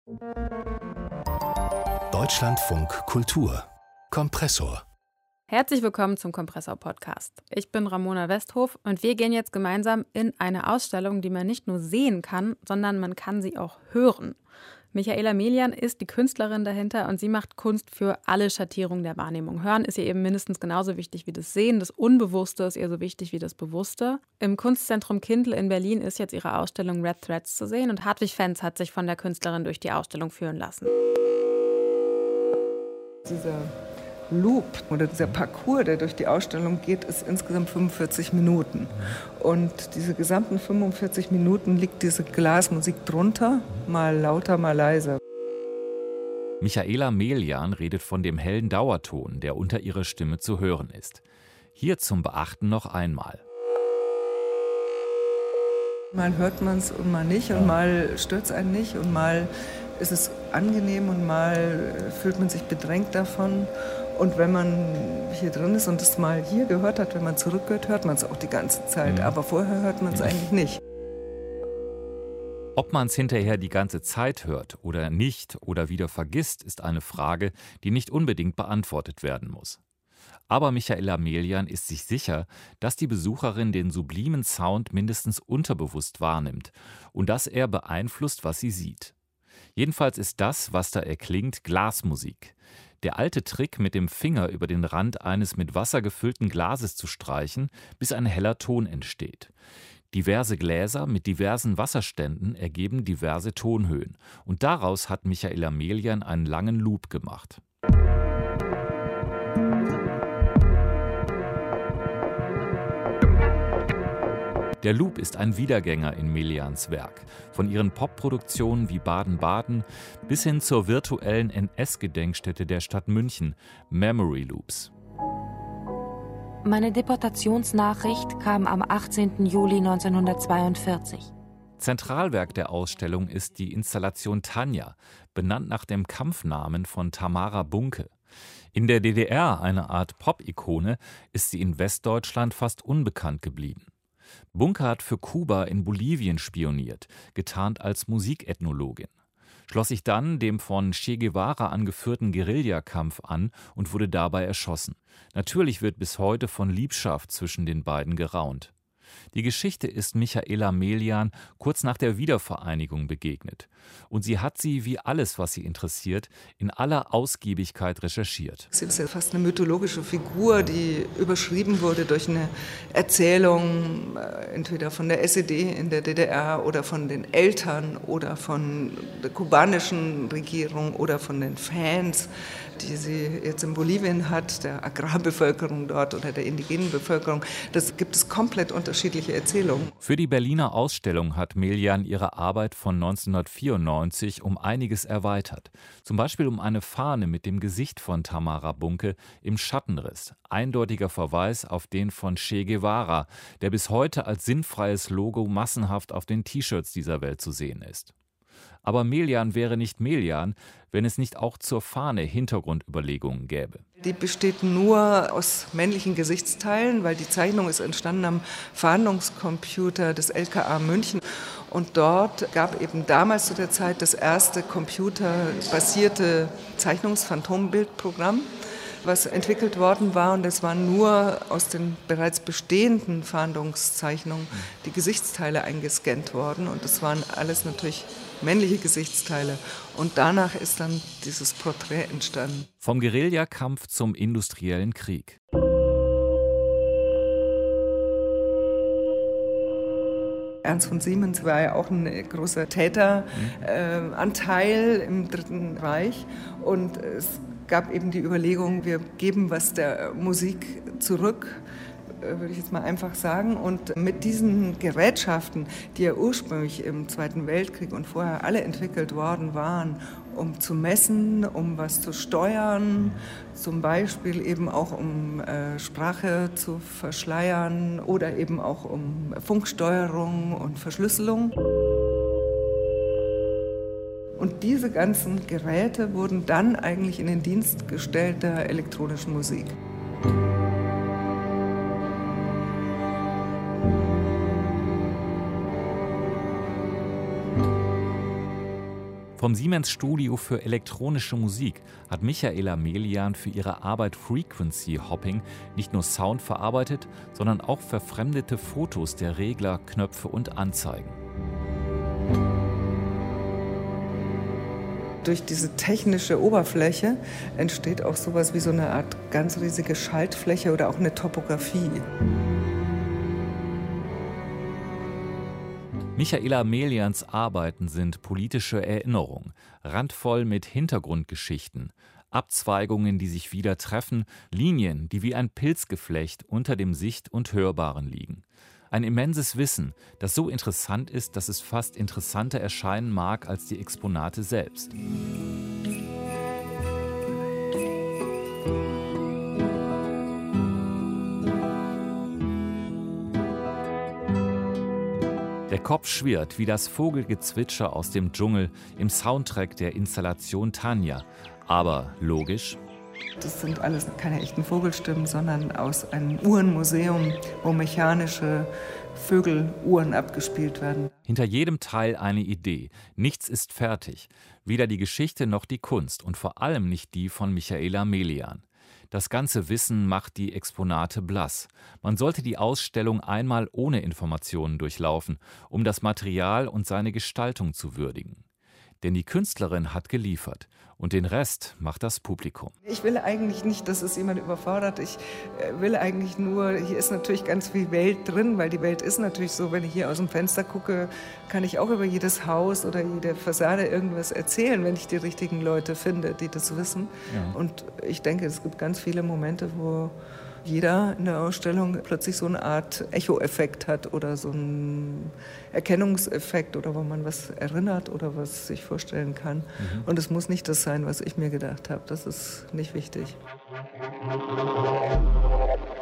Deutschlandfunk Kultur Kompressor. Herzlich willkommen zum Kompressor-Podcast. Ich bin Ramona Westhof und wir gehen jetzt gemeinsam in eine Ausstellung, die man nicht nur sehen kann, sondern man kann sie auch hören. Michaela Melian ist die Künstlerin dahinter und sie macht Kunst für alle Schattierungen der Wahrnehmung. Hören ist ihr eben mindestens genauso wichtig wie das Sehen. Das Unbewusste ist ihr so wichtig wie das Bewusste. Im Kunstzentrum Kindl in Berlin ist jetzt ihre Ausstellung Red Threads zu sehen und Hartwig Fenz hat sich von der Künstlerin durch die Ausstellung führen lassen. Dieser Loop oder dieser Parcours, der durch die Ausstellung geht, ist insgesamt 45 Minuten. Und diese gesamten 45 Minuten liegt diese Glasmusik drunter, mal lauter, mal leiser. Michaela Melian redet von dem hellen Dauerton, der unter ihrer Stimme zu hören ist. Hier zum Beachten noch einmal. Mal hört man es und mal nicht und mal stört es einen nicht und mal ist es angenehm und mal fühlt man sich bedrängt davon. Und wenn man hier drin ist und es mal hier gehört hat, wenn man zurückhört, hört man es auch die ganze Zeit. Aber vorher hört man es eigentlich nicht. Ob man es hinterher die ganze Zeit hört oder nicht oder wieder vergisst, ist eine Frage, die nicht unbedingt beantwortet werden muss. Aber Michaela Melian ist sich sicher, dass die Besucherin den sublimen Sound mindestens unterbewusst wahrnimmt und dass er beeinflusst, was sie sieht. Jedenfalls ist das, was da erklingt, Glasmusik. Der alte Trick, mit dem Finger über den Rand eines mit Wasser gefüllten Glases zu streichen, bis ein heller Ton entsteht. Diverse Gläser mit diversen Wasserständen ergeben diverse Tonhöhen. Und daraus hat Michaela Melian einen langen Loop gemacht. Der Loop ist ein Wiedergänger in Melians Werk. Von ihren Popproduktionen wie Baden-Baden bis hin zur virtuellen NS-Gedenkstätte der Stadt München, Memory Loops. Meine Deportationsnachricht kam am 18. Juli 1942. Zentralwerk der Ausstellung ist die Installation Tanja, benannt nach dem Kampfnamen von Tamara Bunke. In der DDR, eine Art Pop-Ikone, ist sie in Westdeutschland fast unbekannt geblieben. Bunke hat für Kuba in Bolivien spioniert, getarnt als Musikethnologin, schloss sich dann dem von Che Guevara angeführten Guerillakampf an und wurde dabei erschossen. Natürlich wird bis heute von Liebschaft zwischen den beiden geraunt. Die Geschichte ist Michaela Melian kurz nach der Wiedervereinigung begegnet. Und sie hat sie, wie alles, was sie interessiert, in aller Ausgiebigkeit recherchiert. Sie ist ja fast eine mythologische Figur, die überschrieben wurde durch eine Erzählung, entweder von der SED in der DDR oder von den Eltern oder von der kubanischen Regierung oder von den Fans, die sie jetzt in Bolivien hat, der Agrarbevölkerung dort oder der indigenen Bevölkerung. Das gibt es komplett unterschiedliche Erzählungen. Für die Berliner Ausstellung hat Melian ihre Arbeit von 1994 um einiges erweitert. Zum Beispiel um eine Fahne mit dem Gesicht von Tamara Bunke im Schattenriss. Eindeutiger Verweis auf den von Che Guevara, der bis heute als sinnfreies Logo massenhaft auf den T-Shirts dieser Welt zu sehen ist. Aber Melian wäre nicht Melian, wenn es nicht auch zur Fahne Hintergrundüberlegungen gäbe. Die besteht nur aus männlichen Gesichtsteilen, weil die Zeichnung ist entstanden am Fahndungscomputer des LKA München. Und dort gab eben damals zu der Zeit das erste computerbasierte Zeichnungs-Phantombildprogramm, was entwickelt worden war. Und es waren nur aus den bereits bestehenden Fahndungszeichnungen die Gesichtsteile eingescannt worden. Und das waren alles natürlich männliche Gesichtsteile. Und danach ist dann dieses Porträt entstanden. Vom Guerillakampf zum industriellen Krieg. Ernst von Siemens war ja auch ein großer Täteranteil im Dritten Reich. Und es gab eben die Überlegung, wir geben was der Musik zurück, würde ich jetzt mal einfach sagen. Und mit diesen Gerätschaften, die ja ursprünglich im Zweiten Weltkrieg und vorher alle entwickelt worden waren, um zu messen, um was zu steuern, zum Beispiel eben auch um Sprache zu verschleiern oder eben auch um Funksteuerung und Verschlüsselung. Und diese ganzen Geräte wurden dann eigentlich in den Dienst gestellt der elektronischen Musik. Vom Siemens-Studio für elektronische Musik hat Michaela Melian für ihre Arbeit Frequency Hopping nicht nur Sound verarbeitet, sondern auch verfremdete Fotos der Regler, Knöpfe und Anzeigen. Durch diese technische Oberfläche entsteht auch sowas wie so eine Art ganz riesige Schaltfläche oder auch eine Topografie. Michaela Melians Arbeiten sind politische Erinnerung, randvoll mit Hintergrundgeschichten, Abzweigungen, die sich wieder treffen, Linien, die wie ein Pilzgeflecht unter dem Sicht- und Hörbaren liegen. Ein immenses Wissen, das so interessant ist, dass es fast interessanter erscheinen mag als die Exponate selbst. Der Kopf schwirrt wie das Vogelgezwitscher aus dem Dschungel im Soundtrack der Installation Tanja. Aber logisch? Das sind alles keine echten Vogelstimmen, sondern aus einem Uhrenmuseum, wo mechanische Vögeluhren abgespielt werden. Hinter jedem Teil eine Idee. Nichts ist fertig. Weder die Geschichte noch die Kunst und vor allem nicht die von Michaela Melian. Das ganze Wissen macht die Exponate blass. Man sollte die Ausstellung einmal ohne Informationen durchlaufen, um das Material und seine Gestaltung zu würdigen. Denn die Künstlerin hat geliefert und den Rest macht das Publikum. Ich will eigentlich nicht, dass es jemand überfordert. Ich will eigentlich nur, hier ist natürlich ganz viel Welt drin, weil die Welt ist natürlich so, wenn ich hier aus dem Fenster gucke, kann ich auch über jedes Haus oder jede Fassade irgendwas erzählen, wenn ich die richtigen Leute finde, die das wissen. Ja. Und ich denke, es gibt ganz viele Momente, wo jeder in der Ausstellung plötzlich so eine Art Echo-Effekt hat oder so einen Erkennungseffekt oder wo man was erinnert oder was sich vorstellen kann. Und es muss nicht das sein, was ich mir gedacht habe. Das ist nicht wichtig.